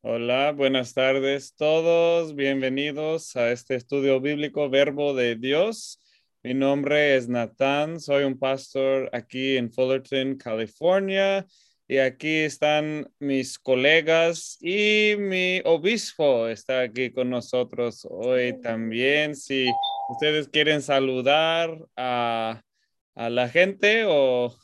Hola, buenas tardes todos. Bienvenidos a este estudio bíblico Verbo de Dios. Mi nombre es Natán, soy un pastor aquí en Fullerton, California. Y aquí están mis colegas y mi obispo está aquí con nosotros hoy también. Si ustedes quieren saludar a la gente o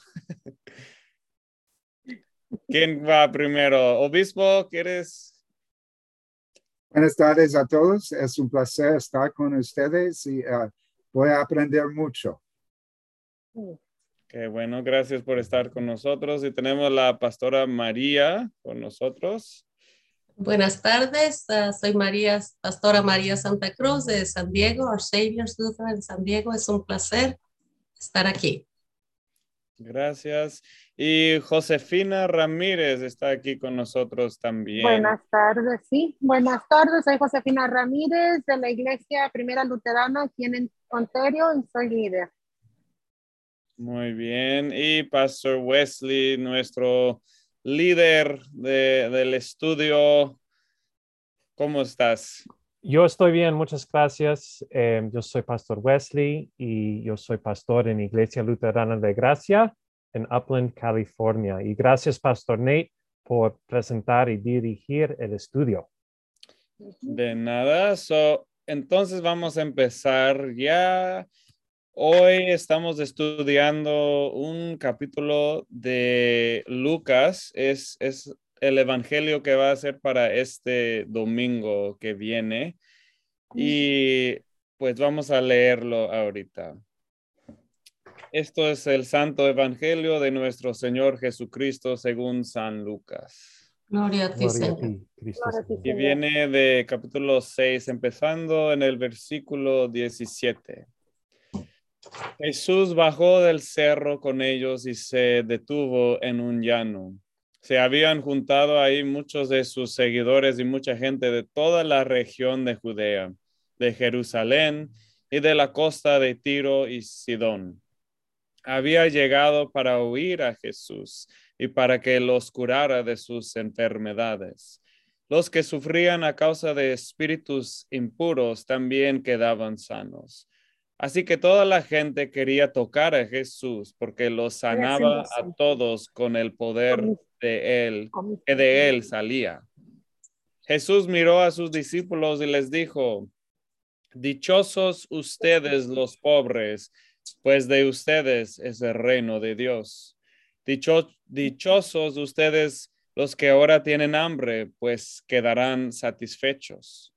quién va primero. Obispo, ¿quieres? Buenas tardes a todos. Es un placer estar con ustedes y voy a aprender mucho. Qué bueno, gracias por estar con nosotros. Y tenemos la pastora María con nosotros. Buenas tardes, soy Pastora María Santa Cruz de San Diego, Our Savior's Lutheran en San Diego. Es un placer estar aquí. Gracias. Y Josefina Ramírez está aquí con nosotros también. Buenas tardes, sí. Buenas tardes, soy Josefina Ramírez de la Iglesia Primera Luterana aquí en Ontario y soy líder. Muy bien. Y Pastor Wesley, nuestro líder del estudio. ¿Cómo estás? Yo estoy bien, muchas gracias. Yo soy Pastor Wesley y yo soy pastor en Iglesia Luterana de Gracia en Upland, California. Y gracias, Pastor Nate, por presentar y dirigir el estudio. De nada. Entonces vamos a empezar ya. Hoy estamos estudiando un capítulo de Lucas. Es el evangelio que va a ser para este domingo que viene. Y pues vamos a leerlo ahorita. Esto es el Santo Evangelio de nuestro Señor Jesucristo según San Lucas. Gloria a ti, Gloria a Señor. ti, Cristo Gloria a ti, Señor. Y Señor. viene de capítulo 6, empezando en el versículo 17. Jesús bajó del cerro con ellos y se detuvo en un llano. Se habían juntado ahí muchos de sus seguidores y mucha gente de toda la región de Judea, de Jerusalén y de la costa de Tiro y Sidón. Había llegado para oír a Jesús y para que los curara de sus enfermedades. Los que sufrían a causa de espíritus impuros también quedaban sanos. Así que toda la gente quería tocar a Jesús porque los sanaba a todos con el poder de él, que de él salía. Jesús miró a sus discípulos y les dijo: Dichosos ustedes los pobres, pues de ustedes es el reino de Dios. Dichosos ustedes los que ahora tienen hambre, pues quedarán satisfechos.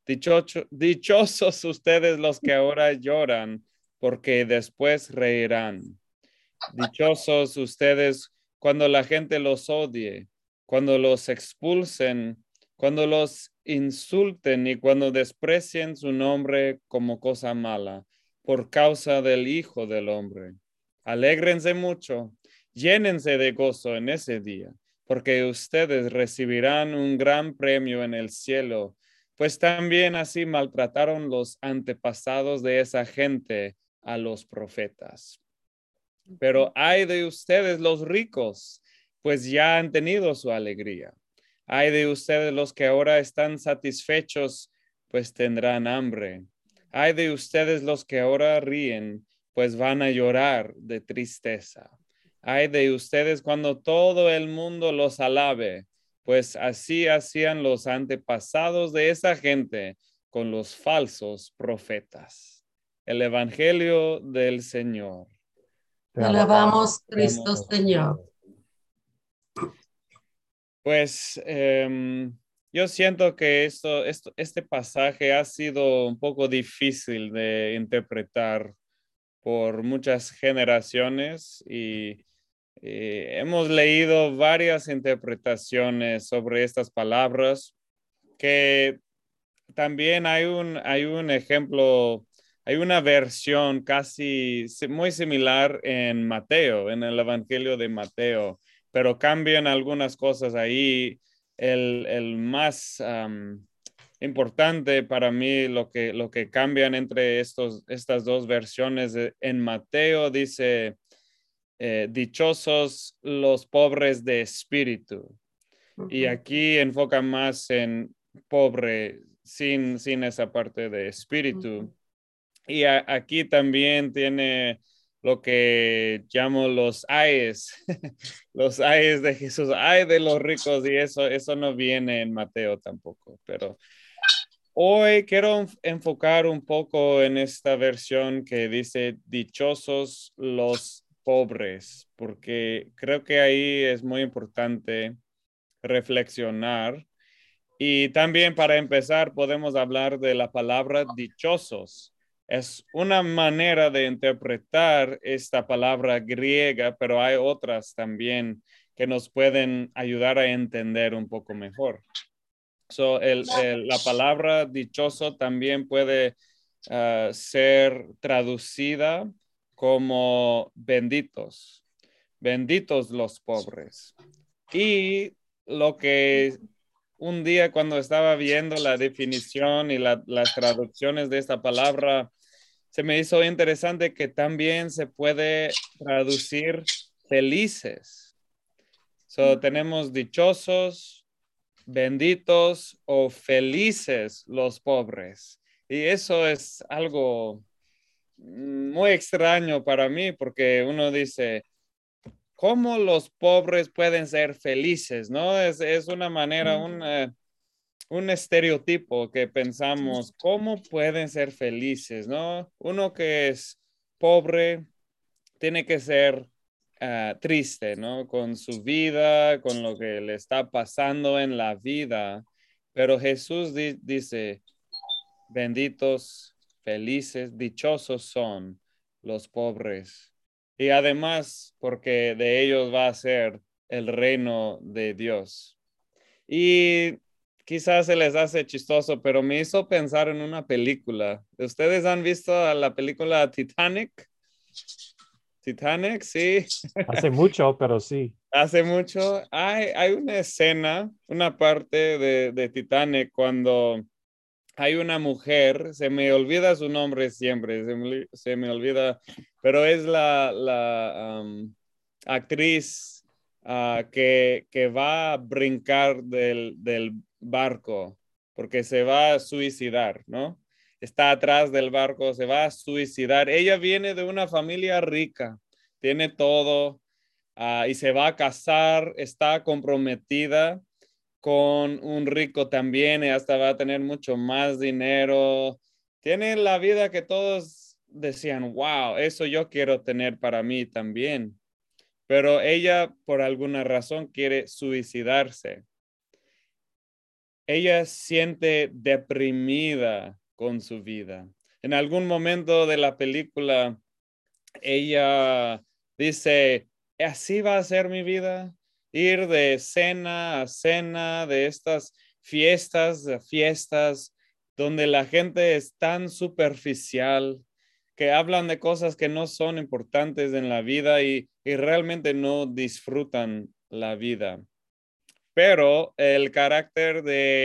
Dichosos ustedes los que ahora lloran, porque después reirán. Dichosos ustedes cuando la gente los odie, cuando los expulsen, cuando los insulten y cuando desprecien su nombre como cosa mala, por causa del Hijo del Hombre. Alégrense mucho, llénense de gozo en ese día, porque ustedes recibirán un gran premio en el cielo, pues también así maltrataron los antepasados de esa gente a los profetas. Pero ay de ustedes los ricos, pues ya han tenido su alegría. Ay de ustedes los que ahora están satisfechos, pues tendrán hambre. Ay de ustedes los que ahora ríen, pues van a llorar de tristeza. Ay de ustedes cuando todo el mundo los alabe, pues así hacían los antepasados de esa gente con los falsos profetas. El Evangelio del Señor. Te Te alabamos, Cristo Señor. Pues yo siento que este pasaje ha sido un poco difícil de interpretar por muchas generaciones y hemos leído varias interpretaciones sobre estas palabras, que también hay un ejemplo, hay una versión casi muy similar en Mateo, en el Evangelio de Mateo, pero cambian algunas cosas ahí. El más importante para mí, lo que cambian entre estas dos versiones, en Mateo dice, dichosos los pobres de espíritu. Y aquí enfoca más en pobre, sin esa parte de espíritu. Y aquí también tiene lo que llamo los ayes, los ayes de Jesús, ay de los ricos, y eso no viene en Mateo tampoco, pero hoy quiero enfocar un poco en esta versión que dice dichosos los pobres, porque creo que ahí es muy importante reflexionar. Y también para empezar podemos hablar de la palabra dichosos. Es una manera de interpretar esta palabra griega, pero hay otras también que nos pueden ayudar a entender un poco mejor. La palabra dichoso también puede ser traducida como benditos, benditos los pobres. Y lo que un día cuando estaba viendo la definición y las traducciones de esta palabra, se me hizo interesante que también se puede traducir felices. Tenemos dichosos, benditos o felices los pobres. Y eso es algo muy extraño para mí porque uno dice, ¿cómo los pobres pueden ser felices? ¿No? Es una manera, un estereotipo que pensamos, ¿cómo pueden ser felices? ¿No? Uno que es pobre tiene que ser triste, ¿no? Con su vida, con lo que le está pasando en la vida. Pero Jesús dice, benditos, felices, dichosos son los pobres. Y además, porque de ellos va a ser el reino de Dios. Y quizás se les hace chistoso, pero me hizo pensar en una película. ¿Ustedes han visto la película Titanic? Titanic, sí. Hace mucho, pero sí. Hace mucho. Hay una escena, una parte de Titanic cuando hay una mujer, se me olvida su nombre siempre, se me olvida, pero es la actriz que va a brincar del barco porque se va a suicidar, ¿no? Está atrás del barco, se va a suicidar. Ella viene de una familia rica, tiene todo, y se va a casar, está comprometida con un rico también y hasta va a tener mucho más dinero. Tiene la vida que todos decían, wow, eso yo quiero tener para mí también. Pero ella por alguna razón quiere suicidarse. Ella siente deprimida con su vida. En algún momento de la película, ella dice, así va a ser mi vida, ir de cena a cena, de estas fiestas a fiestas, donde la gente es tan superficial, que hablan de cosas que no son importantes en la vida y realmente no disfrutan la vida. Pero el carácter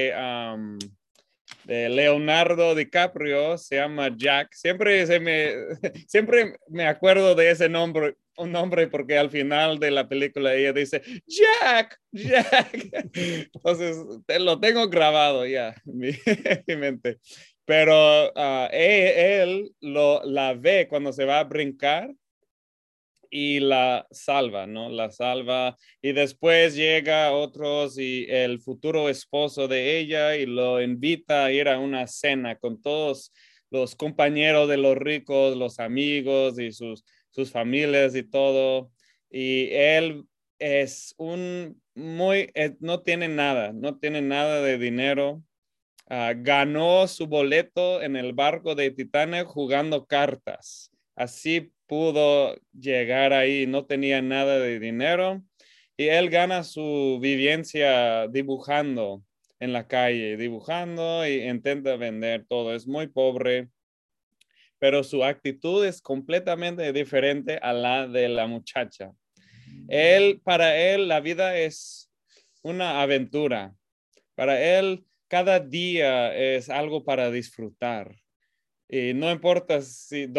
de Leonardo DiCaprio se llama Jack. Siempre me acuerdo de ese nombre, un nombre, porque al final de la película ella dice Jack, Jack. Entonces lo tengo grabado ya en mi mente. Pero él la ve cuando se va a brincar y la salva, ¿no? La salva y después llega otros y el futuro esposo de ella y lo invita a ir a una cena con todos los compañeros de los ricos, los amigos y sus familias y todo. Y él es no tiene nada, no tiene nada de dinero. Ganó su boleto en el barco de Titanic jugando cartas. Así pudo llegar ahí, no tenía nada de dinero y él gana su vivencia dibujando en la calle, dibujando y intenta vender todo. Es muy pobre, pero su actitud es completamente diferente a la de la muchacha. Para él, la vida es una aventura. Para él, cada día es algo para disfrutar. Y no importa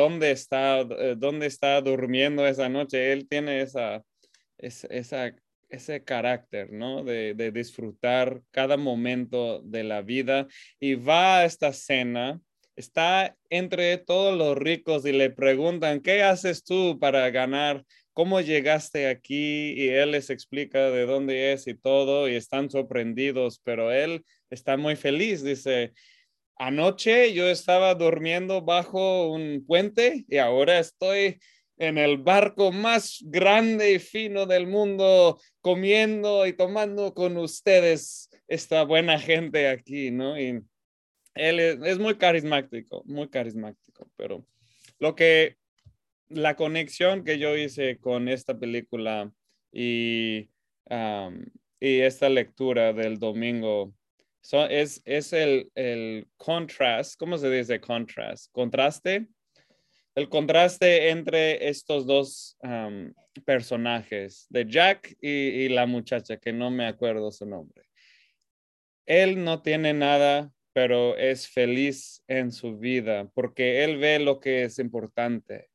dónde está durmiendo esa noche, él tiene esa ese carácter, ¿no? De disfrutar cada momento de la vida. Y va a esta cena, está entre todos los ricos y le preguntan, ¿qué haces tú para ganar? ¿Cómo llegaste aquí? Y él les explica de dónde es y todo, y están sorprendidos, pero él está muy feliz. Dice, anoche yo estaba durmiendo bajo un puente y ahora estoy en el barco más grande y fino del mundo, comiendo y tomando con ustedes, esta buena gente aquí, ¿no? Y él es muy carismático, pero lo que, la conexión que yo hice con esta película y, y esta lectura del domingo es el contrast, ¿cómo se dice contrast? Contraste. El contraste entre estos dos personajes, de Jack y la muchacha, que no me acuerdo su nombre. Él no tiene nada, pero es feliz en su vida porque él ve lo que es importante.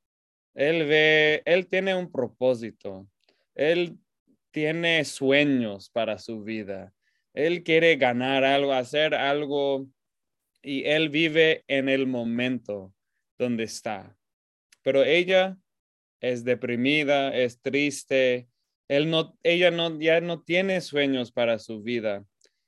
Él tiene un propósito. Él tiene sueños para su vida. Él quiere ganar algo, hacer algo, y él vive en el momento donde está. Pero ella es deprimida, es triste. Ya no tiene sueños para su vida.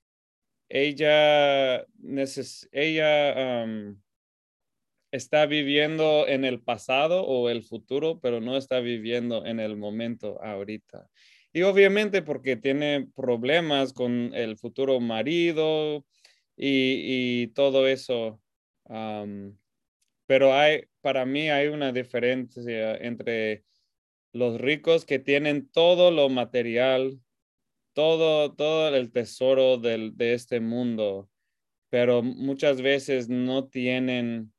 Ella está viviendo en el pasado o el futuro, pero no está viviendo en el momento ahorita. Y obviamente porque tiene problemas con el futuro marido y todo eso. Pero para mí hay una diferencia entre los ricos que tienen todo lo material, todo el tesoro de este mundo, pero muchas veces no tienen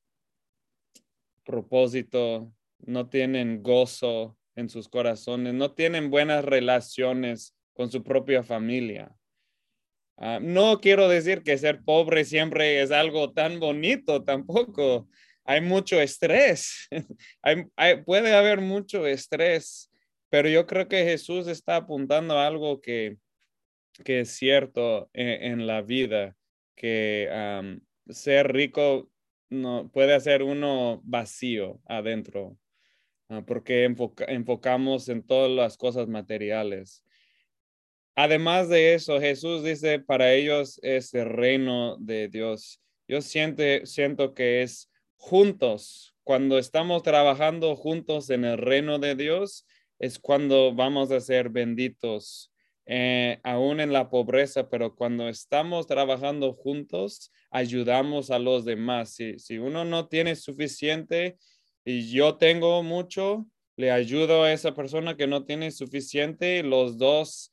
propósito, no tienen gozo en sus corazones, no tienen buenas relaciones con su propia familia. No quiero decir que ser pobre siempre es algo tan bonito, tampoco. Hay mucho estrés, puede haber mucho estrés, pero yo creo que Jesús está apuntando a algo que es cierto en la vida, que ser rico no puede hacer uno vacío adentro, porque enfocamos en todas las cosas materiales. Además de eso, Jesús dice, para ellos es el reino de Dios. Yo siento que es juntos, cuando estamos trabajando juntos en el reino de Dios, es cuando vamos a ser benditos, aún en la pobreza, pero cuando estamos trabajando juntos, ayudamos a los demás. Si uno no tiene suficiente y yo tengo mucho, le ayudo a esa persona que no tiene suficiente, los dos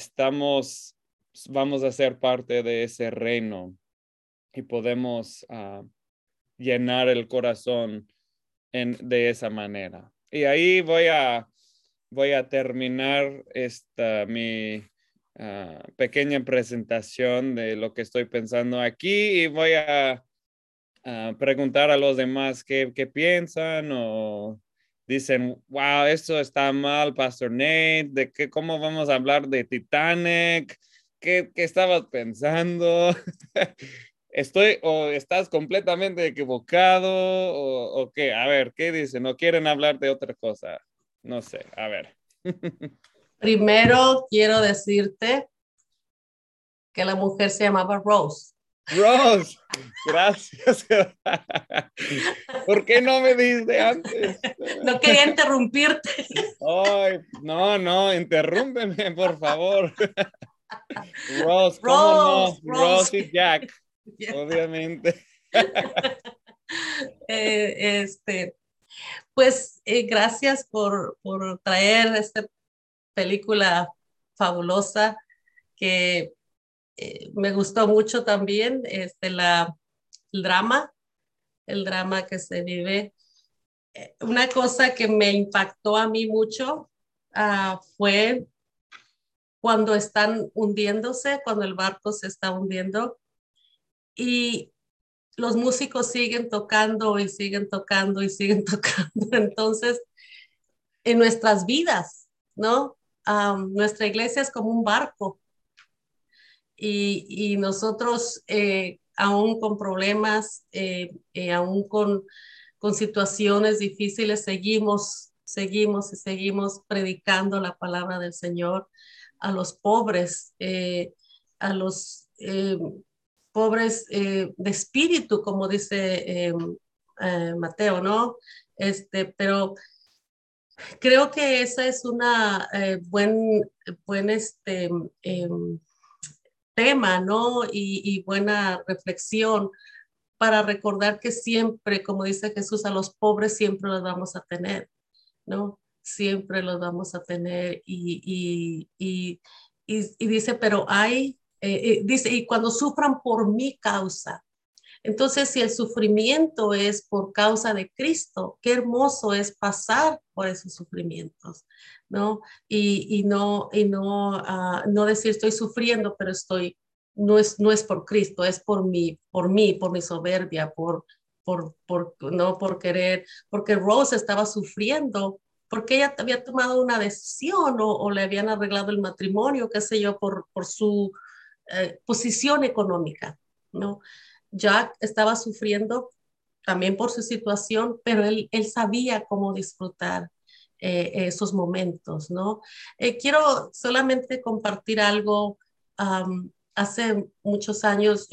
vamos a ser parte de ese reino y podemos llenar el corazón de esa manera. Y ahí voy a terminar mi pequeña presentación de lo que estoy pensando aquí y voy a preguntar a los demás qué piensan o dicen, wow, esto está mal, Pastor Nate, cómo vamos a hablar de Titanic, qué estabas pensando. O estás completamente equivocado o qué, a ver, ¿qué dicen? ¿No quieren hablar de otra cosa? No sé, a ver. Primero quiero decirte que la mujer se llamaba Rose. Rose, gracias. ¿Por qué no me dijiste antes? No quería interrumpirte. Ay, no, interrúmpeme, por favor. Rose, ¿cómo Rose, no? Rose y Jack, Yeah. obviamente. Pues gracias por traer esta película fabulosa que me gustó mucho también, el drama que se vive. Una cosa que me impactó a mí mucho fue cuando están hundiéndose, cuando el barco se está hundiendo y los músicos siguen tocando y siguen tocando y siguen tocando. Entonces, en nuestras vidas, ¿no? nuestra iglesia es como un barco y nosotros, aún con problemas, aún con situaciones difíciles, seguimos y seguimos predicando la palabra del Señor a los pobres, a los pobres de espíritu, como dice Mateo, ¿no? Pero creo que esa es una buen eh, tema, ¿no? Y buena reflexión para recordar que siempre, como dice Jesús, a los pobres siempre los vamos a tener, ¿no? Siempre los vamos a tener y dice, pero dice, y cuando sufran por mi causa. Entonces, si el sufrimiento es por causa de Cristo, qué hermoso es pasar por esos sufrimientos, ¿no? No decir estoy sufriendo, pero no es por Cristo, es por mi soberbia, no por querer, porque Rose estaba sufriendo, porque ella había tomado una decisión o le habían arreglado el matrimonio, qué sé yo, por su posición económica, ¿no? Jack estaba sufriendo también por su situación, pero él sabía cómo disfrutar esos momentos, ¿no? Quiero solamente compartir algo. Hace muchos años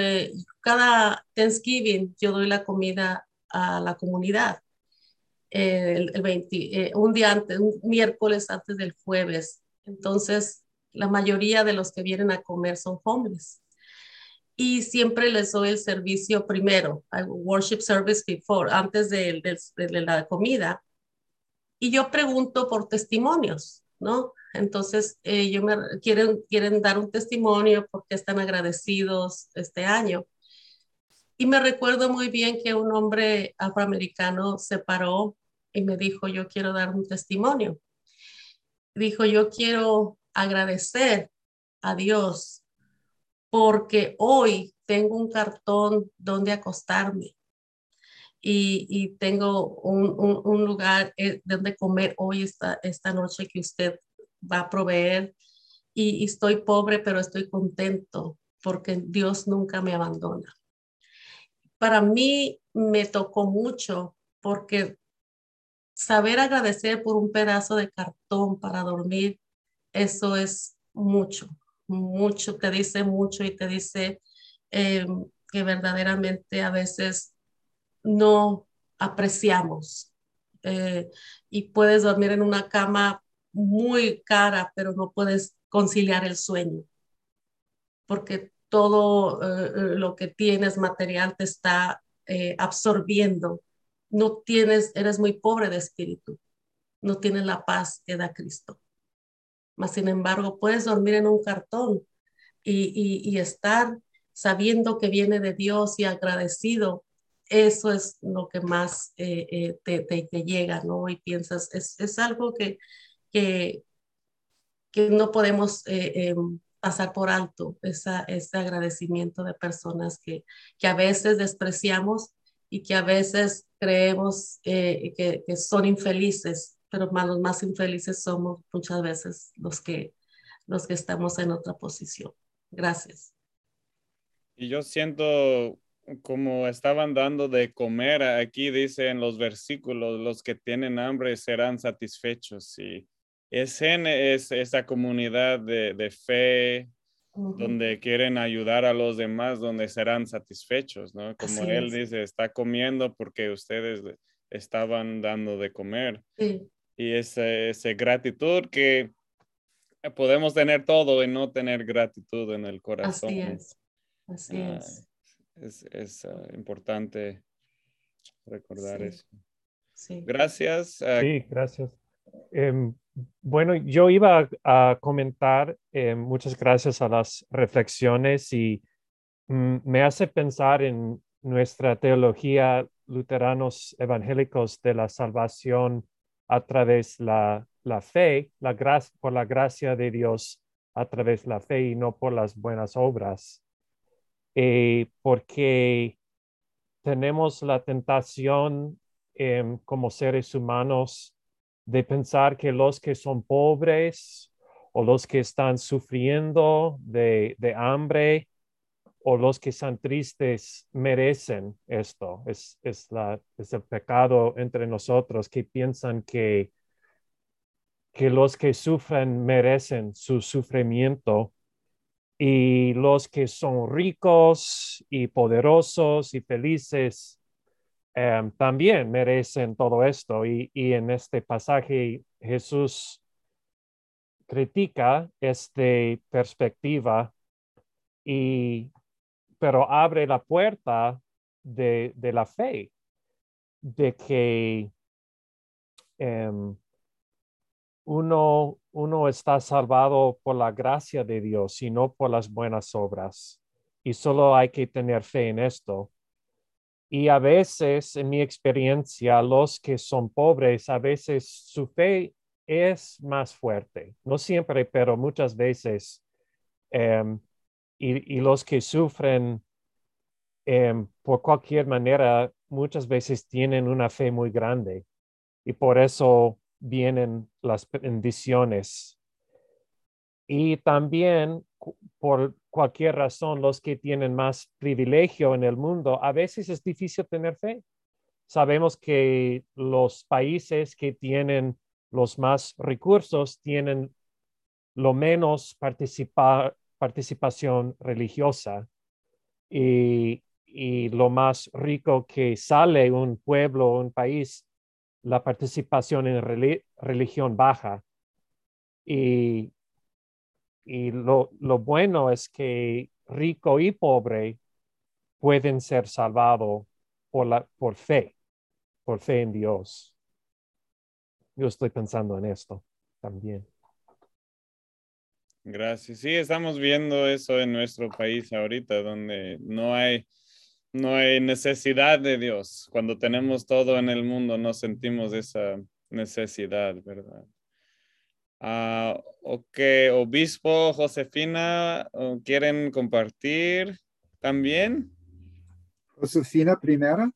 cada Thanksgiving, yo doy la comida a la comunidad. El 20, un día antes, un miércoles antes del jueves. Entonces, la mayoría de los que vienen a comer son hombres y siempre les doy el servicio primero, worship service before, antes de la comida. Y yo pregunto por testimonios, ¿no? Entonces, quieren dar un testimonio porque están agradecidos este año. Y me recuerdo muy bien que un hombre afroamericano se paró y me dijo, yo quiero dar un testimonio. Dijo, yo quiero agradecer a Dios porque hoy tengo un cartón donde acostarme y tengo un lugar donde comer hoy esta noche que usted va a proveer y estoy pobre, pero estoy contento porque Dios nunca me abandona. Para mí me tocó mucho porque saber agradecer por un pedazo de cartón para dormir, eso es mucho, mucho, te dice mucho y te dice eh, que verdaderamente a veces no apreciamos. Eh, y puedes dormir en una cama muy cara, pero no puedes conciliar el sueño, porque todo lo que tienes material te está absorbiendo. No tienes, eres muy pobre de espíritu, no tienes la paz que da Cristo. Mas, sin embargo, puedes dormir en un cartón y estar sabiendo que viene de Dios y agradecido. Eso es lo que más te llega, ¿no? Y piensas, es algo que, que no podemos pasar por alto, ese agradecimiento de personas que a veces despreciamos y que a veces creemos que son infelices, pero los más infelices somos muchas veces los que estamos en otra posición. Gracias. Y yo siento como estaban dando de comer, aquí dice en los versículos, los que tienen hambre serán satisfechos. Y es esa comunidad de fe donde quieren ayudar a los demás, donde serán satisfechos, ¿no? Como Así él es. dice, está comiendo porque ustedes estaban dando de comer. Sí, Y esa gratitud que podemos tener todo y no tener gratitud en el corazón. así es. Así Ah, es. es importante recordar Sí, eso. sí. Gracias. Sí, gracias. Bueno, yo iba a comentar, muchas gracias a las reflexiones y me hace pensar en nuestra teología luteranos evangélicos de la salvación a través la fe, por la gracia de Dios a través de la fe y no por las buenas obras. Porque tenemos la tentación como seres humanos de pensar que los que son pobres o los que están sufriendo de hambre o los que están tristes merecen esto. Es el pecado entre nosotros que piensan que los que sufren merecen su sufrimiento y los que son ricos y poderosos y felices también merecen todo esto. Y en este pasaje Jesús critica esta perspectiva, pero abre la puerta de la fe, de que uno está salvado por la gracia de Dios y no por las buenas obras. Y solo hay que tener fe en esto. Y a veces, en mi experiencia, los que son pobres, a veces su fe es más fuerte. No siempre, pero muchas veces. em, y los que sufren por cualquier manera, muchas veces tienen una fe muy grande. Y por eso vienen las bendiciones. Y también, por cualquier razón, los que tienen más privilegio en el mundo, a veces es difícil tener fe. Sabemos que los países que tienen los más recursos tienen lo menos participación religiosa y lo más rico que sale un pueblo o un país, la participación en religión baja. Y, lo bueno es que rico y pobre pueden ser salvados por fe en Dios. Yo estoy pensando en esto también. Gracias. Sí, estamos viendo eso en nuestro país ahorita, donde no hay necesidad de Dios. Cuando tenemos todo en el mundo, no sentimos esa necesidad, ¿verdad? Ok, Obispo Josefina, ¿quieren compartir también? Josefina primera.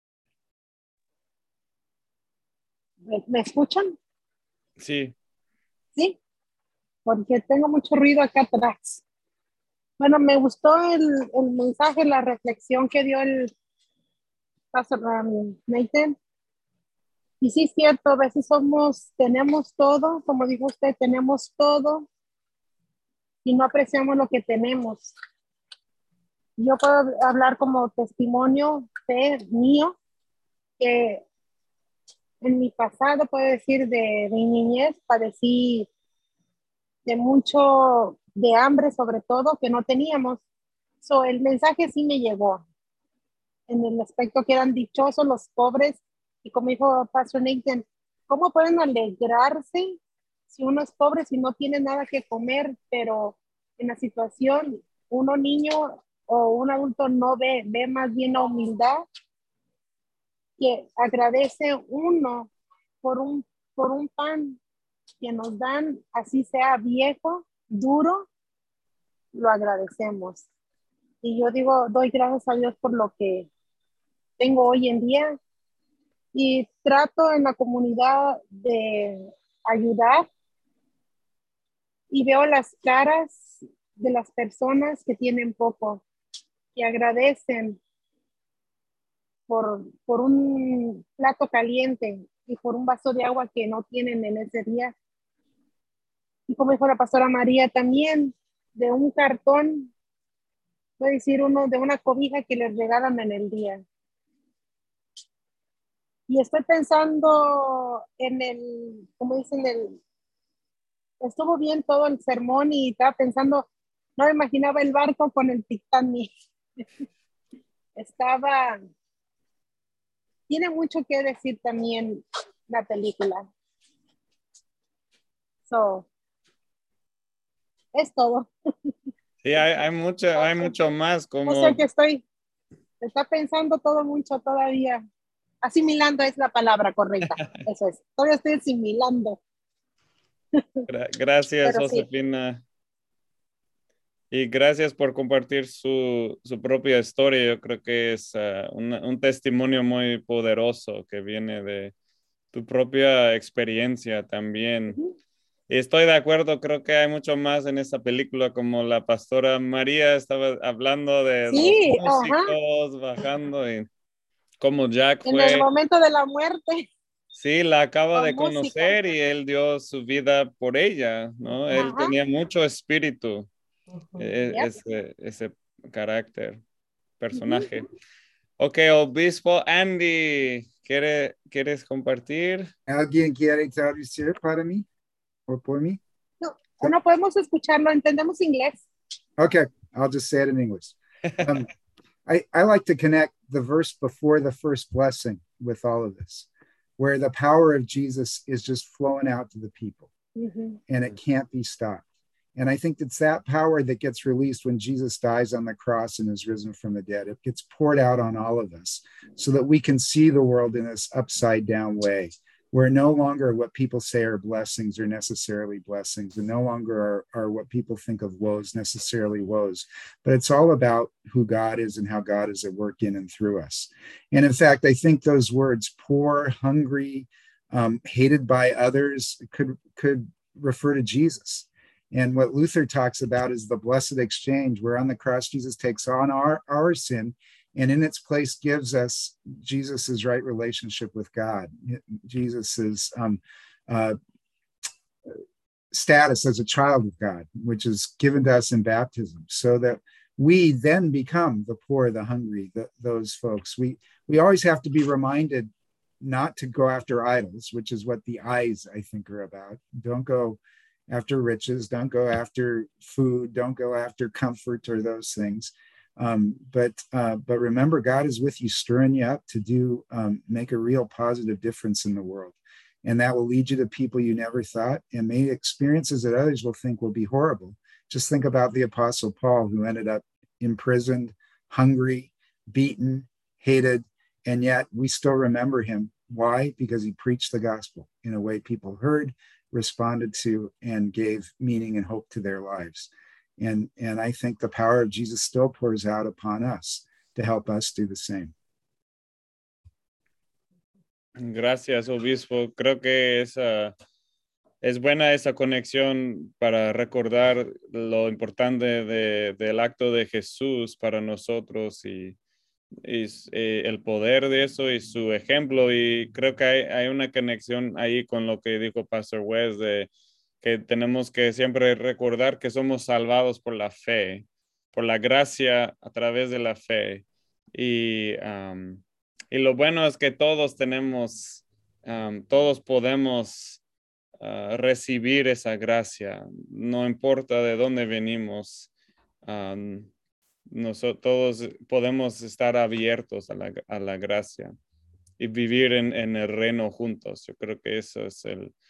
¿Me escuchan? Sí. Sí, porque tengo mucho ruido acá atrás. Bueno, me gustó el mensaje, la reflexión que dio el pastor Nathan. Y sí, es cierto, a veces tenemos todo, como dijo usted, tenemos todo y no apreciamos lo que tenemos. Yo puedo hablar como testimonio mío, que en mi pasado, puedo decir, de mi niñez, padecí de mucho, de hambre sobre todo, que no teníamos. El mensaje sí me llegó, en el aspecto que eran dichosos los pobres, y como dijo Pastor Nathan, ¿cómo pueden alegrarse si uno es pobre, si no tiene nada que comer? Pero en la situación, uno niño o un adulto no ve más bien la humildad, que agradece uno por un pan que nos dan, así sea viejo, duro, lo agradecemos. Y yo digo, doy gracias a Dios por lo que tengo hoy en día, y trato en la comunidad de ayudar, y veo las caras de las personas que tienen poco, que agradecen por un plato caliente y por un vaso de agua que no tienen en ese día. Y como dijo la pastora María también, de un cartón, voy a decir uno, de una cobija que les regalan en el día. Y estoy pensando como dicen, estuvo bien todo el sermón, y estaba pensando, no me imaginaba el barco con el Titanic. Tiene mucho que decir también la película. Es todo. Sí, hay mucho más O sea como, que está pensando todo mucho todavía. Asimilando es la palabra correcta. Eso es. Todavía estoy asimilando. Gracias, Pero sí. Josefina. Y gracias por compartir su propia historia. Yo creo que es un testimonio muy poderoso que viene tu propia experiencia también. Ujú. Y estoy de acuerdo, creo que hay mucho más en esta película, como la pastora María estaba hablando de los Sí, ajá, músicos bajando y como Jack en el fue, momento de la muerte, sí, la acaba la de música. conocer y él dio su vida por ella, ¿no? Él Ajá, tenía mucho espíritu, Ujú. yep. ese carácter, Ujú. personaje. Ok, obispo Andy, ¿quieres compartir? ¿Alguien quiere traducir para mí o por mí? No, no podemos escucharlo, entendemos inglés. Okay, I'll just say it in English. Um, I like to connect the verse before the first blessing with all of this, where the power of Jesus is just flowing out to the people Ujú. and it can't be stopped. And I think it's that power that gets released when Jesus dies on the cross and is risen from the dead. It gets poured out on all of us so that we can see the world in this upside down way, where no longer what people say are blessings are necessarily blessings, and no longer are what people think of woes necessarily woes. But it's all about who God is and how God is at work in and through us. And in fact, I think those words, poor, hungry, hated by others, could refer to Jesus. And what Luther talks about is the blessed exchange, where on the cross, Jesus takes on our sin and in its place gives us Jesus's right relationship with God, Jesus's status as a child of God, which is given to us in baptism, so that we then become the poor, the hungry, those folks. We always have to be reminded not to go after idols, which is what the eyes, I think, are about. Don't go after riches, don't go after food, don't go after comfort or those things. But remember, God is with you, stirring you up to do make a real positive difference in the world, and that will lead you to people you never thought, and maybe experiences that others will think will be horrible. Just think about the Apostle Paul, who ended up imprisoned, hungry, beaten, hated, and yet we still remember him. Why? Because he preached the gospel in a way people heard, responded to, and gave meaning and hope to their lives. And I think the power of Jesus still pours out upon us to help us do the same. Gracias, obispo. Creo que es buena esa conexión para recordar lo importante del acto de Jesús para nosotros y el poder de eso y su ejemplo. Y creo que hay una conexión ahí con lo que dijo Pastor Wes, de que tenemos que siempre recordar que somos salvados por la fe, por la gracia a través de la fe. Y lo bueno es que todos todos podemos recibir esa gracia, no importa de dónde venimos. Nosotros todos podemos estar abiertos a la gracia y vivir en el reino juntos. Yo creo que eso es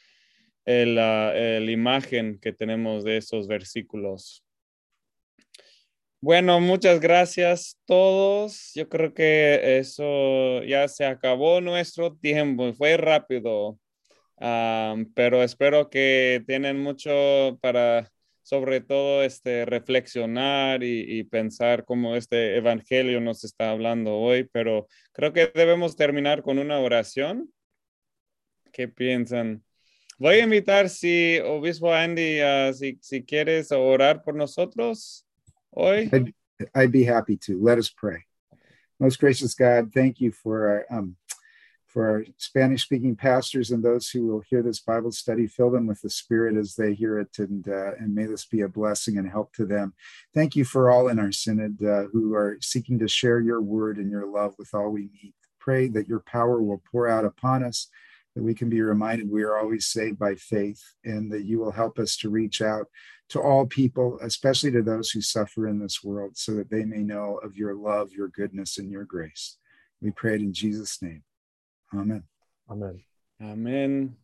el imagen que tenemos de esos versículos. Bueno, muchas gracias todos. Yo creo que eso ya se acabó nuestro tiempo. Fue rápido, pero espero que tienen mucho para, sobre todo, reflexionar y pensar cómo este evangelio nos está hablando hoy. Pero creo que debemos terminar con una oración. ¿Qué piensan? Voy a invitar, si Obispo Andy, si quieres orar por nosotros hoy. I'd be happy to. Let us pray. Most gracious God, thank you for our Spanish-speaking pastors and those who will hear this Bible study. Fill them with the Spirit as they hear it, and may this be a blessing and help to them. Thank you for all in our synod who are seeking to share your word and your love with all we meet. Pray that your power will pour out upon us, that we can be reminded we are always saved by faith, and that you will help us to reach out to all people, especially to those who suffer in this world, so that they may know of your love, your goodness, and your grace. We pray it in Jesus' name. Amen. Amen. Amén.